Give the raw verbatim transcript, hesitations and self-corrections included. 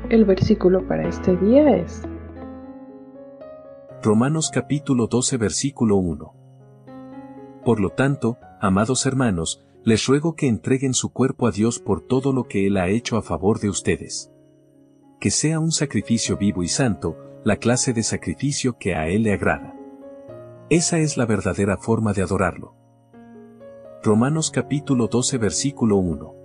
El versículo para este día es Romanos capítulo doce versículo uno. Por lo tanto, amados hermanos, les ruego que entreguen su cuerpo a Dios por todo lo que Él ha hecho a favor de ustedes. Que sea un sacrificio vivo y santo, la clase de sacrificio que a Él le agrada. Esa es la verdadera forma de adorarlo. Romanos capítulo doce versículo uno.